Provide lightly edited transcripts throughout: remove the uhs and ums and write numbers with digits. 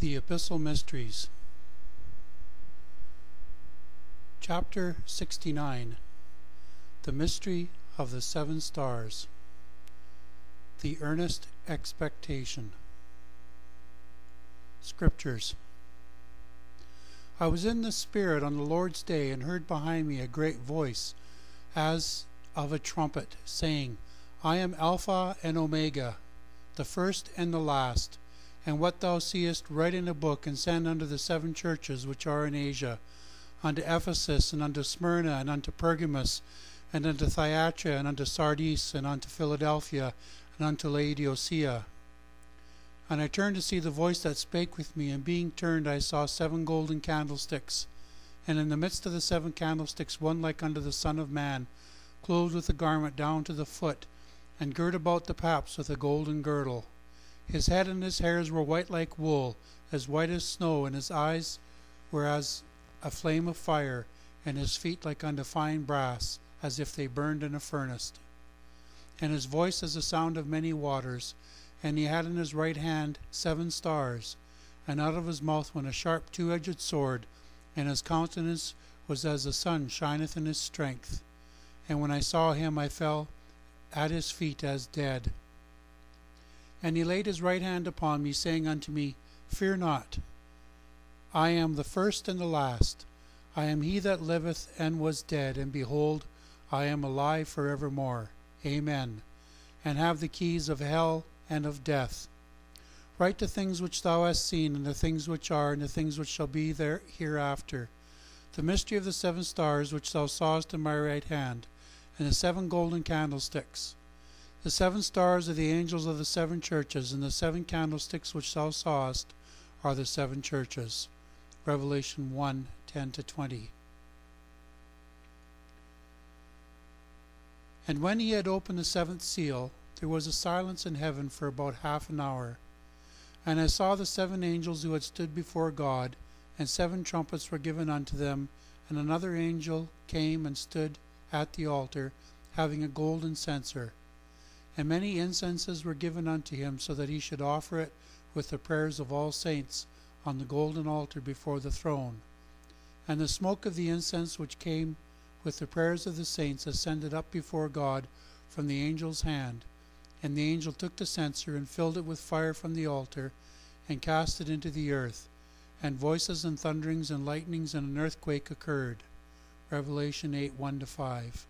The Epistle Mysteries. Chapter 69. The Mystery of the Seven Stars. The Earnest Expectation. Scriptures. I was in the Spirit on the Lord's day, and heard behind me a great voice, as of a trumpet, saying, I am Alpha and Omega, the first and the last. And what thou seest write in a book, and send unto the seven churches which are in Asia, unto Ephesus, and unto Smyrna, and unto Pergamos, and unto Thyatira, and unto Sardis, and unto Philadelphia, and unto Laodicea. And I turned to see the voice that spake with me, and being turned I saw 7 golden candlesticks, and in the midst of the 7 candlesticks one like unto the Son of Man, clothed with a garment down to the foot, and girt about the paps with a golden girdle. His head and his hairs were white like wool, as white as snow, and his eyes were as a flame of fire, and his feet like unto fine brass, as if they burned in a furnace. And his voice as the sound of many waters, and he had in his right hand 7 stars, and out of his mouth went a sharp 2-edged sword, and his countenance was as the sun shineth in his strength. And when I saw him, I fell at his feet as dead. And he laid his right hand upon me, saying unto me, Fear not, I am the first and the last. I am he that liveth and was dead, and behold, I am alive for evermore. Amen. And have the keys of hell and of death. Write the things which thou hast seen, and the things which are, and the things which shall be there hereafter. The mystery of the 7 stars which thou sawest in my right hand, and the 7 golden candlesticks. The 7 stars are the angels of the 7 churches, and the 7 candlesticks which thou sawest are the 7 churches. Revelation 1:10-20. And when he had opened the 7th seal, there was a silence in heaven for about half an hour. And I saw the 7 angels who had stood before God, and 7 trumpets were given unto them, and another angel came and stood at the altar, having a golden censer. And many incenses were given unto him, so that he should offer it with the prayers of all saints on the golden altar before the throne. And the smoke of the incense which came with the prayers of the saints ascended up before God from the angel's hand. And the angel took the censer, and filled it with fire from the altar, and cast it into the earth. And voices and thunderings and lightnings and an earthquake occurred. Revelation 8:1-5.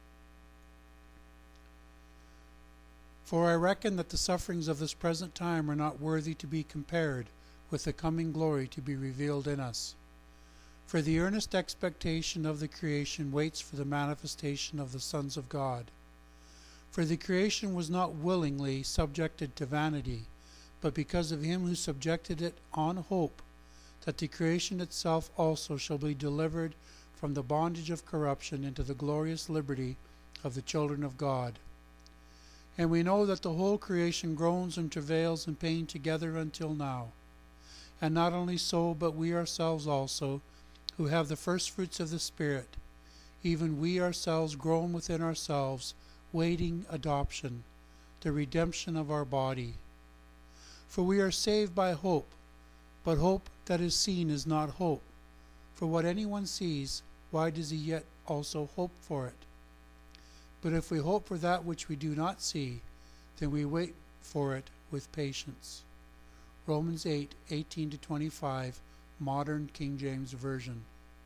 For I reckon that the sufferings of this present time are not worthy to be compared with the coming glory to be revealed in us. For the earnest expectation of the creation waits for the manifestation of the sons of God. For the creation was not willingly subjected to vanity, but because of him who subjected it on hope, that the creation itself also shall be delivered from the bondage of corruption into the glorious liberty of the children of God. And we know that the whole creation groans and travails in pain together until now. And not only so, but we ourselves also, who have the first fruits of the Spirit, even we ourselves groan within ourselves, waiting adoption, the redemption of our body. For we are saved by hope, but hope that is seen is not hope. For what anyone sees, why does he yet also hope for it? But if we hope for that which we do not see, then we wait for it with patience. Romans 8:18-25, Modern King James Version.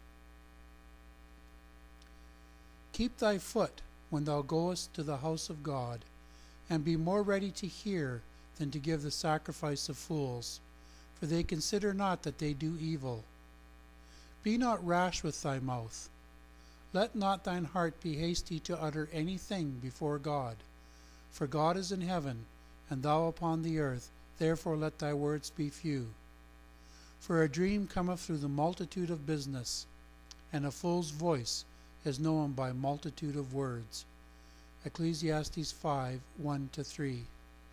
Keep thy foot when thou goest to the house of God, and be more ready to hear than to give the sacrifice of fools, for they consider not that they do evil. Be not rash with thy mouth. Let not thine heart be hasty to utter anything before God. For God is in heaven, and thou upon the earth, therefore let thy words be few. For a dream cometh through the multitude of business, and a fool's voice is known by multitude of words. Ecclesiastes 5:1-3.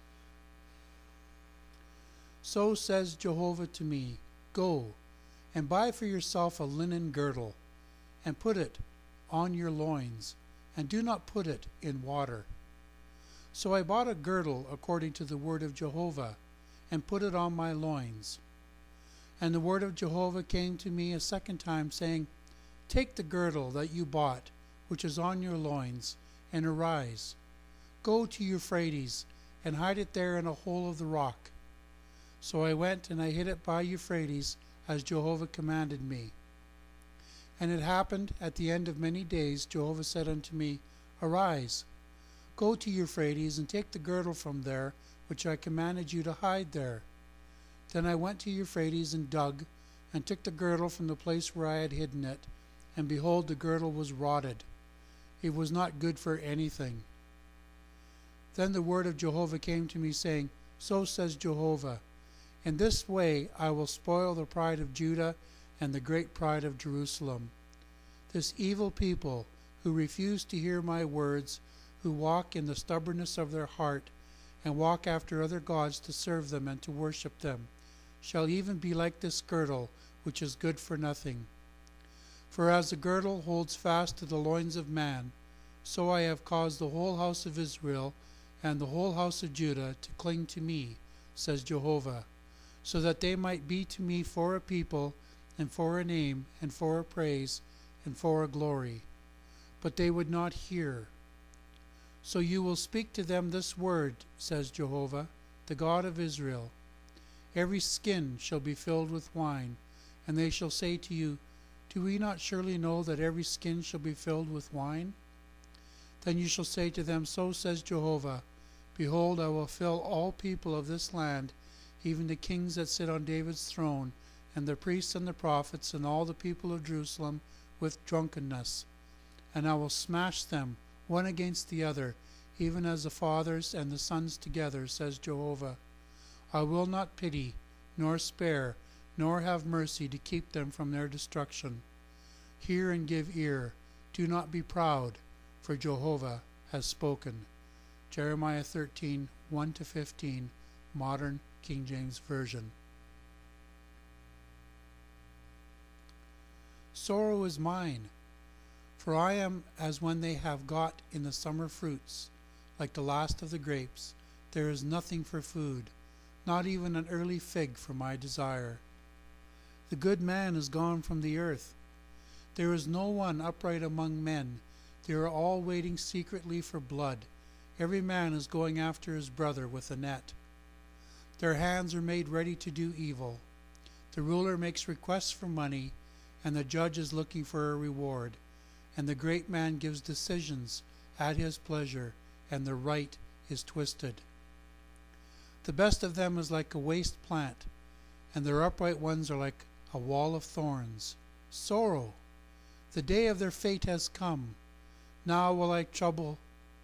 So says Jehovah to me, Go, and buy for yourself a linen girdle, and put it on your loins, and do not put it in water. So I bought a girdle according to the word of Jehovah, and put it on my loins. And the word of Jehovah came to me a second time, saying, Take the girdle that you bought, which is on your loins, and arise. Go to Euphrates, and hide it there in a hole of the rock. So I went, and I hid it by Euphrates, as Jehovah commanded me. And it happened at the end of many days, Jehovah said unto me, Arise, go to Euphrates, and take the girdle from there, which I commanded you to hide there. Then I went to Euphrates, and dug, and took the girdle from the place where I had hidden it, and behold, the girdle was rotted. It was not good for anything. Then the word of Jehovah came to me, saying, So says Jehovah, In this way I will spoil the pride of Judah and the great pride of Jerusalem. This evil people, who refuse to hear my words, who walk in the stubbornness of their heart, and walk after other gods to serve them and to worship them, shall even be like this girdle, which is good for nothing. For as the girdle holds fast to the loins of man, so I have caused the whole house of Israel and the whole house of Judah to cling to me, says Jehovah, so that they might be to me for a people, and for a name, and for a praise, and for a glory. But they would not hear. So you will speak to them this word, says Jehovah, the God of Israel. Every skin shall be filled with wine, and they shall say to you, Do we not surely know that every skin shall be filled with wine? Then you shall say to them, So says Jehovah, Behold, I will fill all people of this land, even the kings that sit on David's throne, and the priests and the prophets, and all the people of Jerusalem, with drunkenness. And I will smash them, one against the other, even as the fathers and the sons together, says Jehovah. I will not pity, nor spare, nor have mercy to keep them from their destruction. Hear and give ear. Do not be proud, for Jehovah has spoken. Jeremiah 13, 1-15, Modern King James Version. Sorrow is mine, for I am as when they have got in the summer fruits, like the last of the grapes. There is nothing for food, not even an early fig for my desire. The good man is gone from the earth. There is no one upright among men. They are all waiting secretly for blood. Every man is going after his brother with a net. Their hands are made ready to do evil. The ruler makes requests for money, and the judge is looking for a reward. And the great man gives decisions at his pleasure, and the right is twisted. The best of them is like a waste plant, and their upright ones are like a wall of thorns. Sorrow! The day of their fate has come. Now will trouble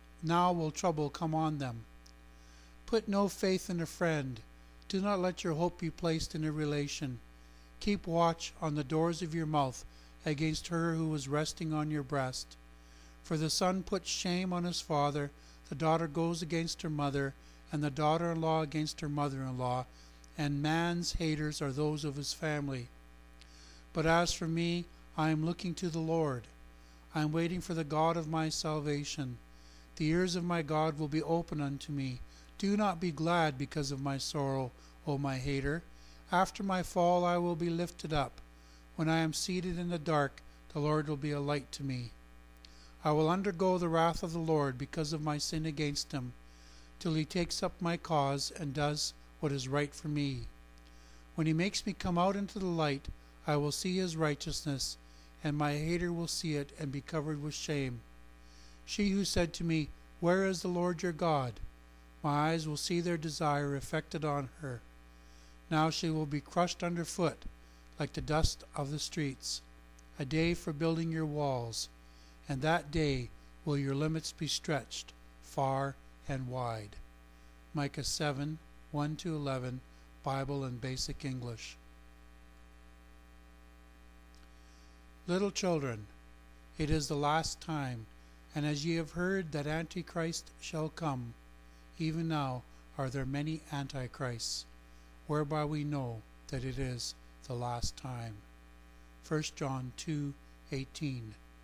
come on them. Put no faith in a friend. Do not let your hope be placed in a relation. Keep watch on the doors of your mouth against her who is resting on your breast. For the son puts shame on his father, the daughter goes against her mother, and the daughter-in-law against her mother-in-law, and man's haters are those of his family. But as for me, I am looking to the Lord. I am waiting for the God of my salvation. The ears of my God will be open unto me. Do not be glad because of my sorrow, O my hater. After my fall I will be lifted up. When I am seated in the dark, the Lord will be a light to me. I will undergo the wrath of the Lord because of my sin against him, till he takes up my cause and does what is right for me. When he makes me come out into the light, I will see his righteousness, and my hater will see it and be covered with shame. She who said to me, Where is the Lord your God? My eyes will see their desire effected on her. Now she will be crushed underfoot, like the dust of the streets. A day for building your walls, and that day will your limits be stretched far and wide. Micah 7, 1-11, Bible in Basic English. Little children, it is the last time, and as ye have heard that Antichrist shall come, even now are there many Antichrists, whereby we know that it is the last time. 1 John 2:18.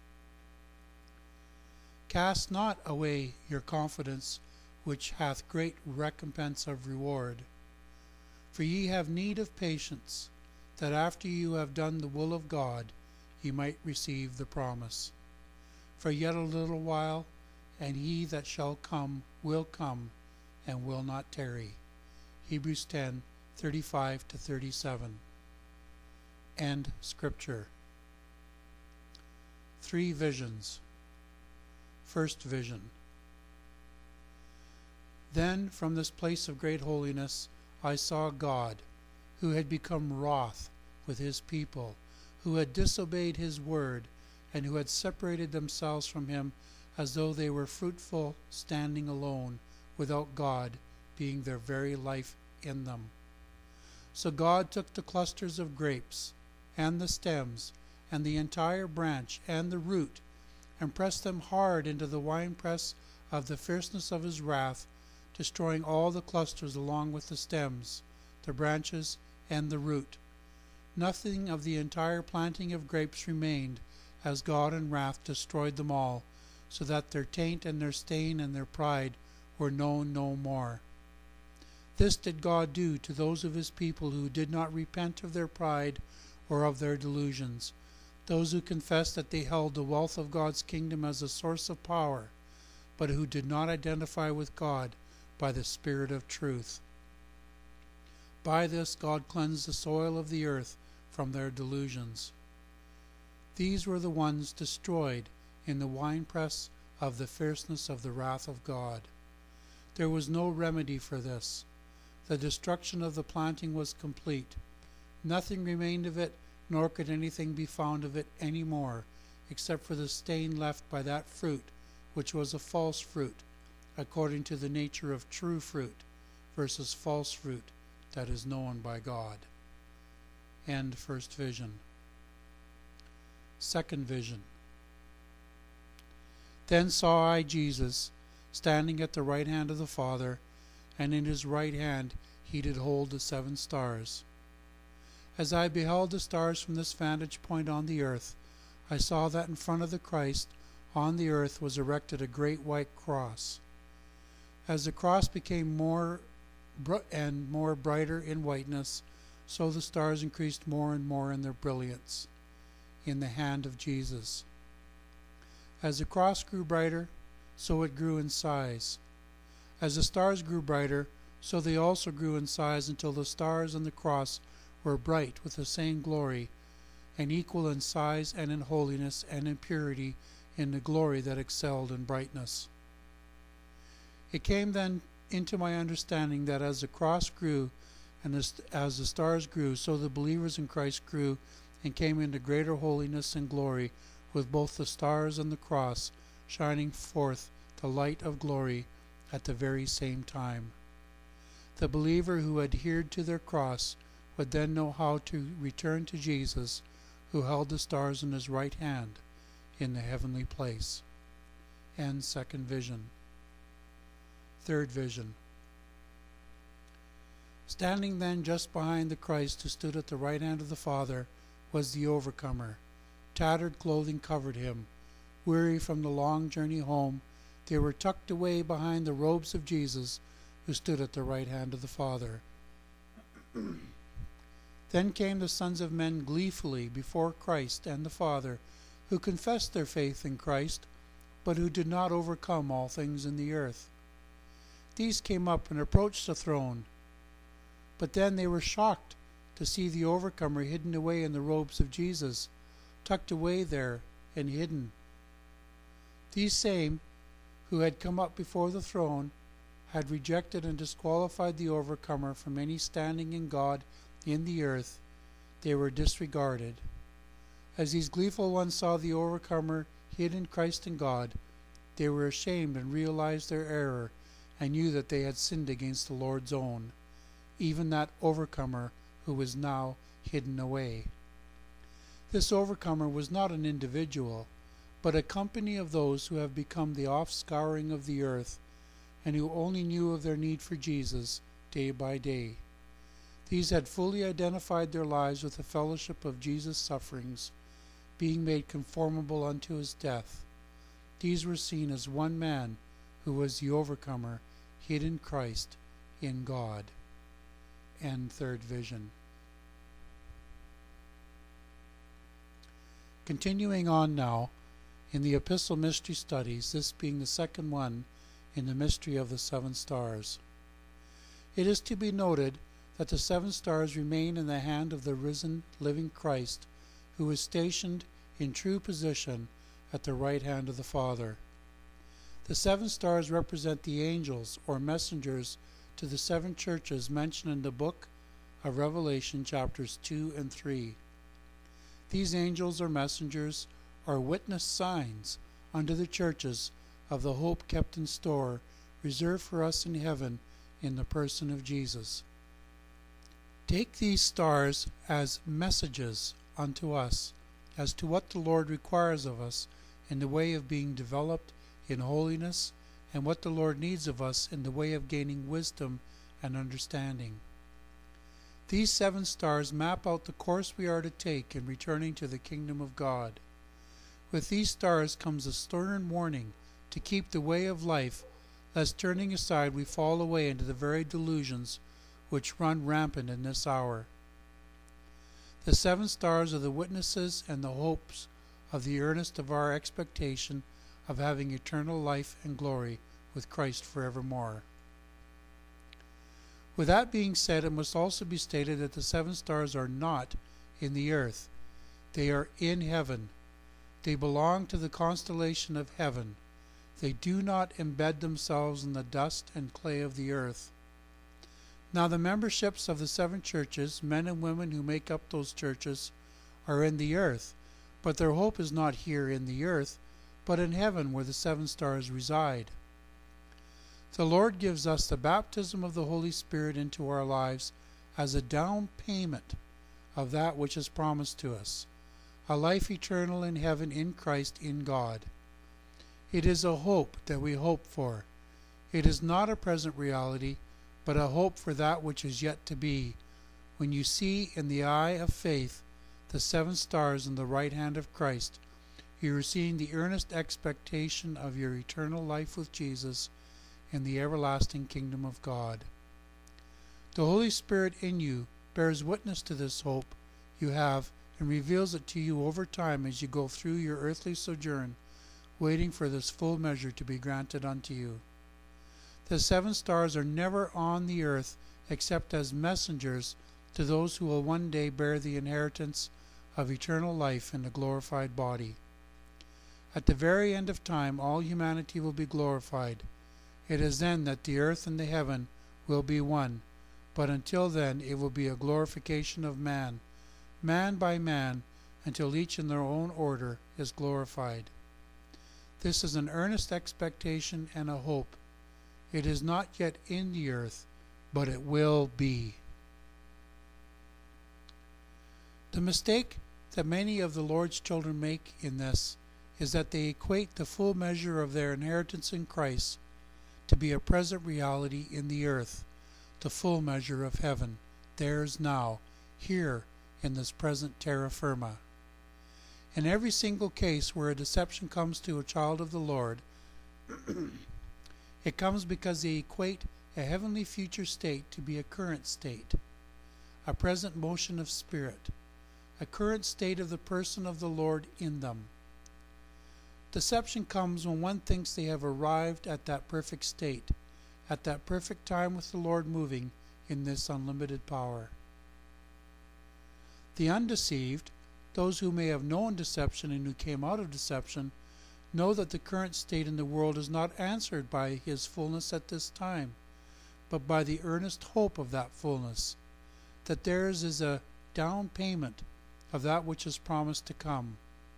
Cast not away your confidence, which hath great recompense of reward. For ye have need of patience, that after you have done the will of God, ye might receive the promise. For yet a little while, and he that shall come will come, and will not tarry. Hebrews 10:35-37. End Scripture. 3 visions. First vision. Then from this place of great holiness I saw God, who had become wroth with his people, who had disobeyed his word, and who had separated themselves from him as though they were fruitful, standing alone, without God being their very life in them. So God took the clusters of grapes, and the stems, and the entire branch, and the root, and pressed them hard into the winepress of the fierceness of his wrath, destroying all the clusters along with the stems, the branches, and the root. Nothing of the entire planting of grapes remained, as God in wrath destroyed them all, so that their taint and their stain and their pride were known no more. This did God do to those of his people who did not repent of their pride or of their delusions, those who confessed that they held the wealth of God's kingdom as a source of power, but who did not identify with God by the Spirit of truth. By this God cleansed the soil of the earth from their delusions. These were the ones destroyed in the winepress of the fierceness of the wrath of God. There was no remedy for this. The destruction of the planting was complete. Nothing remained of it, nor could anything be found of it any more, except for the stain left by that fruit, which was a false fruit, according to the nature of true fruit, versus false fruit that is known by God. End first vision. Second vision. Then saw I Jesus standing at the right hand of the Father, and in his right hand he did hold the 7 stars. As I beheld the stars from this vantage point on the earth, I saw that in front of the Christ on the earth was erected a great white cross. As the cross became more and more brighter in whiteness, so the stars increased more and more in their brilliance in the hand of Jesus. As the cross grew brighter, so it grew in size. As the stars grew brighter, so they also grew in size until the stars on the cross were bright with the same glory, and equal in size and in holiness and in purity, in the glory that excelled in brightness. It came then into my understanding that as the cross grew and as the stars grew, so the believers in Christ grew and came into greater holiness and glory, with both the stars and the cross shining forth the light of glory at the very same time. The believer who adhered to their cross would then know how to return to Jesus, who held the stars in his right hand in the heavenly place. End second vision. Third vision. Standing then just behind the Christ who stood at the right hand of the Father was the overcomer. Tattered clothing covered him. Weary from the long journey home, they were tucked away behind the robes of Jesus, who stood at the right hand of the Father. Then came the sons of men gleefully before Christ and the Father, who confessed their faith in Christ, but who did not overcome all things in the earth. These came up and approached the throne, but then they were shocked to see the overcomer hidden away in the robes of Jesus, tucked away there and hidden. These same who had come up before the throne had rejected and disqualified the overcomer from any standing in God in the earth. They were disregarded. As these gleeful ones saw the overcomer hid in Christ and God, they were ashamed and realized their error and knew that they had sinned against the Lord's own, even that overcomer who was now hidden away. This overcomer was not an individual, but a company of those who have become the offscouring of the earth, and who only knew of their need for Jesus day by day. These had fully identified their lives with the fellowship of Jesus' sufferings, being made conformable unto his death. These were seen as one man, who was the overcomer, hid in Christ, in God. End third vision. Continuing on now in the Epistle Mystery Studies, this being the second one in the mystery of the 7 stars. It is to be noted that the 7 stars remain in the hand of the risen, living Christ, who is stationed in true position at the right hand of the Father. The 7 stars represent the angels or messengers to the 7 churches mentioned in the book of Revelation chapters 2 and 3. These angels or messengers are witness signs unto the churches of the hope kept in store, reserved for us in heaven in the person of Jesus. Take these stars as messages unto us as to what the Lord requires of us in the way of being developed in holiness, and what the Lord needs of us in the way of gaining wisdom and understanding. These 7 stars map out the course we are to take in returning to the kingdom of God. With these stars comes a stern warning to keep the way of life, lest turning aside we fall away into the very delusions which run rampant in this hour. The 7 stars are the witnesses and the hopes of the earnest of our expectation of having eternal life and glory with Christ forevermore. With that being said, it must also be stated that the 7 stars are not in the earth. They are in heaven. They belong to the constellation of heaven. They do not embed themselves in the dust and clay of the earth. Now the memberships of the 7 churches, men and women who make up those churches, are in the earth, but their hope is not here in the earth, but in heaven where the 7 stars reside. The Lord gives us the baptism of the Holy Spirit into our lives as a down payment of that which is promised to us, a life eternal in heaven in Christ in God. It is a hope that we hope for. It is not a present reality, but a hope for that which is yet to be, when you see in the eye of faith the 7 stars in the right hand of Christ. You are seeing the earnest expectation of your eternal life with Jesus in the everlasting kingdom of God. The Holy Spirit in you bears witness to this hope you have and reveals it to you over time as you go through your earthly sojourn, waiting for this full measure to be granted unto you. The 7 stars are never on the earth except as messengers to those who will one day bear the inheritance of eternal life in a glorified body. At the very end of time, all humanity will be glorified. It is then that the earth and the heaven will be one, but until then it will be a glorification of man, man by man, until each in their own order is glorified. This is an earnest expectation and a hope. It is not yet in the earth, but it will be. The mistake that many of the Lord's children make in this is that they equate the full measure of their inheritance in Christ to be a present reality in the earth, the full measure of heaven, theirs now, here in this present terra firma. In every single case where a deception comes to a child of the Lord, it comes because they equate a heavenly future state to be a current state, a present motion of spirit, a current state of the person of the Lord in them. Deception comes when one thinks they have arrived at that perfect state, at that perfect time with the Lord moving in this unlimited power. The undeceived, those who may have known deception and who came out of deception, know that the current state in the world is not answered by His fullness at this time, but by the earnest hope of that fullness, that theirs is a down payment of that which is promised to come.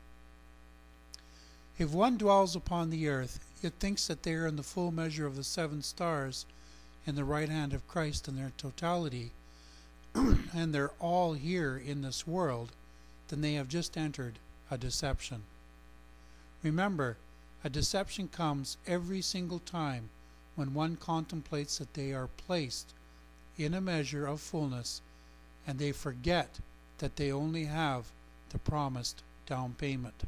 If one dwells upon the earth, yet thinks that they are in the full measure of the 7 stars in the right hand of Christ in their totality, and they're all here in this world, then they have just entered a deception. Remember, a deception comes every single time when one contemplates that they are placed in a measure of fullness, and they forget that they only have the promised down payment.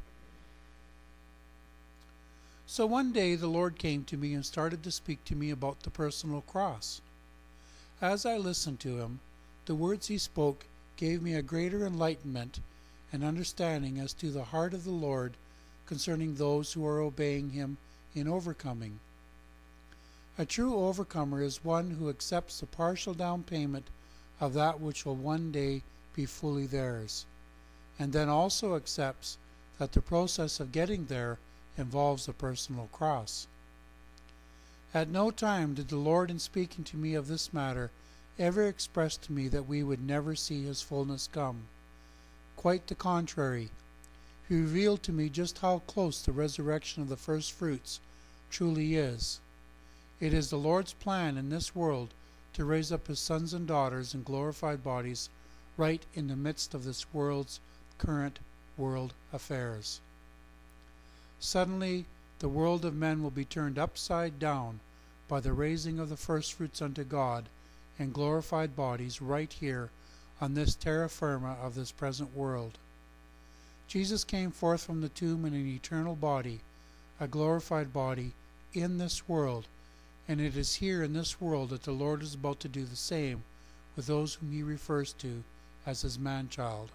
So one day the Lord came to me and started to speak to me about the personal cross. As I listened to Him, the words He spoke gave me a greater enlightenment, and understanding as to the heart of the Lord concerning those who are obeying him in overcoming. A true overcomer is one who accepts the partial down payment of that which will one day be fully theirs, and then also accepts that the process of getting there involves a personal cross. At no time did the Lord, in speaking to me of this matter, ever express to me that we would never see his fullness come. Quite the contrary. He revealed to me just how close the resurrection of the first fruits truly is. It is the Lord's plan in this world to raise up his sons and daughters in glorified bodies right in the midst of this world's current world affairs. Suddenly, the world of men will be turned upside down by the raising of the firstfruits unto God in glorified bodies right here on this terra firma of this present world. Jesus came forth from the tomb in an eternal body, a glorified body, in this world, and it is here in this world that the Lord is about to do the same with those whom he refers to as his man-child.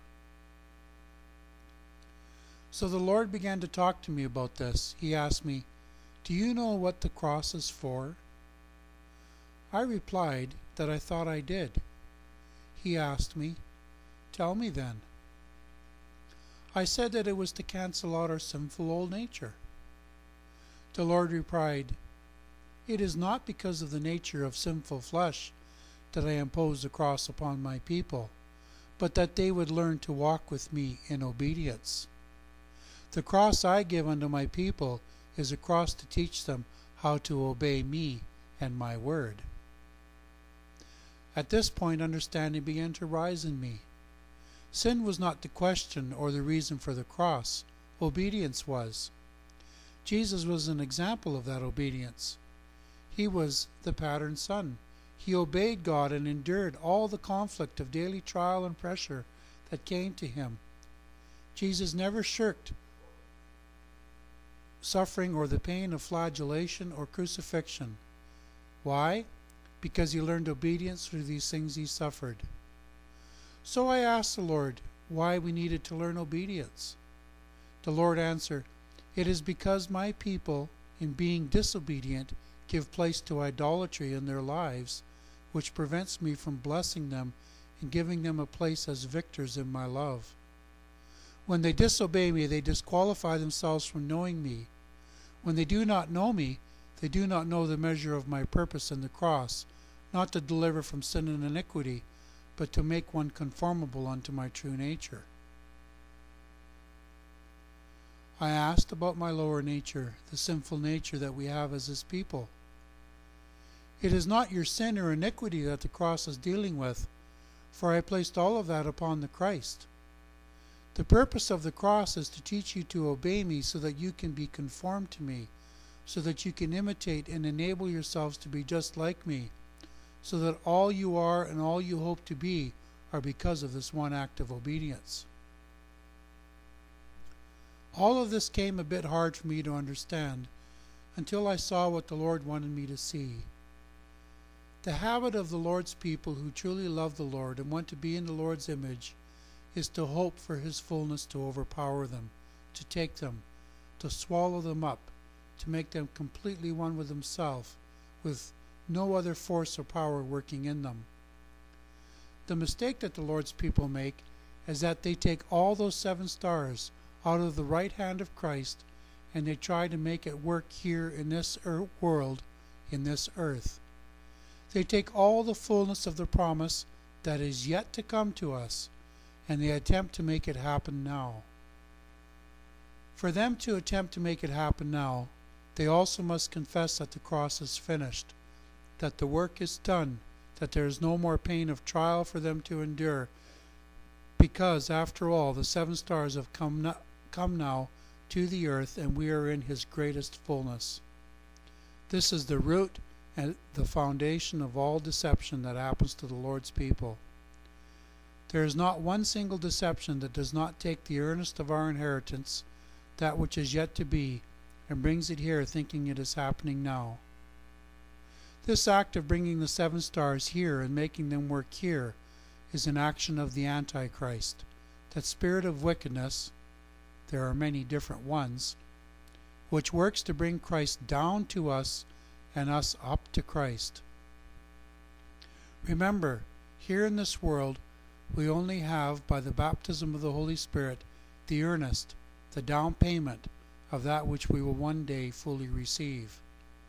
So the Lord began to talk to me about this. He asked me, "Do you know what the cross is for?" I replied that I thought I did. He asked me, "Tell me then." I said that it was to cancel out our sinful old nature. The Lord replied, "It is not because of the nature of sinful flesh that I impose the cross upon my people, but that they would learn to walk with me in obedience. The cross I give unto my people is a cross to teach them how to obey me and my word." At this point, understanding began to rise in me. Sin was not the question or the reason for the cross. Obedience was. Jesus was an example of that obedience. He was the pattern son. He obeyed God and endured all the conflict of daily trial and pressure that came to him. Jesus never shirked suffering or the pain of flagellation or crucifixion. Why? Because he learned obedience through these things he suffered. So I asked the Lord why we needed to learn obedience. The Lord answered, "It is because my people, in being disobedient, give place to idolatry in their lives, which prevents me from blessing them and giving them a place as victors in my love. When they disobey me, they disqualify themselves from knowing me. When they do not know me, they do not know the measure of my purpose in the cross, not to deliver from sin and iniquity, but to make one conformable unto my true nature." I asked about my lower nature, the sinful nature that we have as his people. "It is not your sin or iniquity that the cross is dealing with, for I placed all of that upon the Christ. The purpose of the cross is to teach you to obey me so that you can be conformed to me, so that you can imitate and enable yourselves to be just like me, so that all you are and all you hope to be are because of this one act of obedience." All of this came a bit hard for me to understand until I saw what the Lord wanted me to see. The habit of the Lord's people who truly love the Lord and want to be in the Lord's image is to hope for his fullness to overpower them, to take them, to swallow them up, to make them completely one with himself, with no other force or power working in them. The mistake that the Lord's people make is that they take all those 7 stars out of the right hand of Christ and they try to make it work here in this world, in this earth. They take all the fullness of the promise that is yet to come to us and they attempt to make it happen now. For them to attempt to make it happen now, they also must confess that the cross is finished, that the work is done, that there is no more pain of trial for them to endure, because, after all, the 7 stars have come now to the earth, and we are in his greatest fullness. This is the root and the foundation of all deception that happens to the Lord's people. There is not one single deception that does not take the earnest of our inheritance, that which is yet to be, and brings it here thinking it is happening now. This act of bringing the 7 stars here and making them work here is an action of the Antichrist that spirit of wickedness, there are many different ones, which works to bring Christ down to us and us up to Christ. Remember, here in this world, we only have, by the baptism of the Holy Spirit, the earnest, the down payment of that which we will one day fully receive.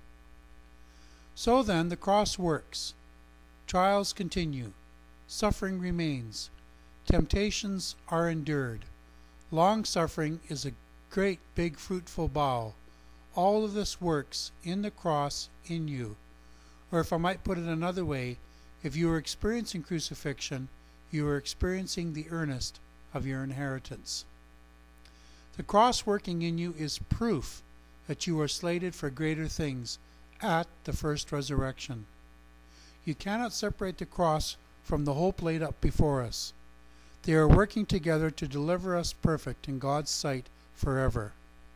So then, the cross works. Trials continue. Suffering remains. Temptations are endured. Long-suffering is a great big fruitful bough. All of this works in the cross in you. Or if I might put it another way, if you are experiencing crucifixion, you are experiencing the earnest of your inheritance. The cross working in you is proof that you are slated for greater things at the first resurrection. You cannot separate the cross from the hope laid up before us. They are working together to deliver us perfect in God's sight forever.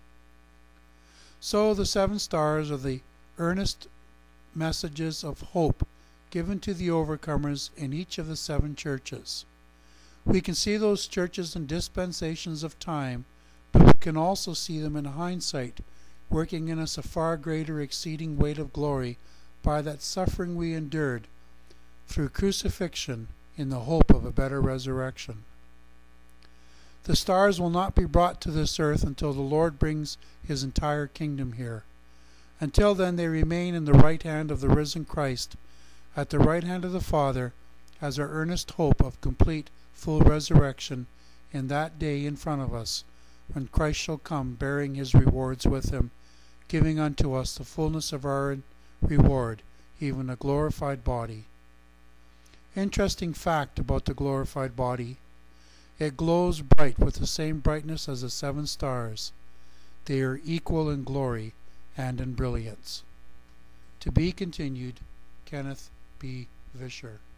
So the 7 stars are the earnest messages of hope given to the overcomers in each of the 7 churches. We can see those churches in dispensations of time, but we can also see them in hindsight, working in us a far greater exceeding weight of glory by that suffering we endured through crucifixion in the hope of a better resurrection. The stars will not be brought to this earth until the Lord brings His entire kingdom here. Until then they remain in the right hand of the risen Christ, at the right hand of the Father, as our earnest hope of complete, full resurrection in that day in front of us, when Christ shall come bearing His rewards with Him, giving unto us the fullness of our reward, even a glorified body. Interesting fact about the glorified body. It glows bright with the same brightness as the 7 stars. They are equal in glory and in brilliance. To be continued, Kenneth B. Vischer.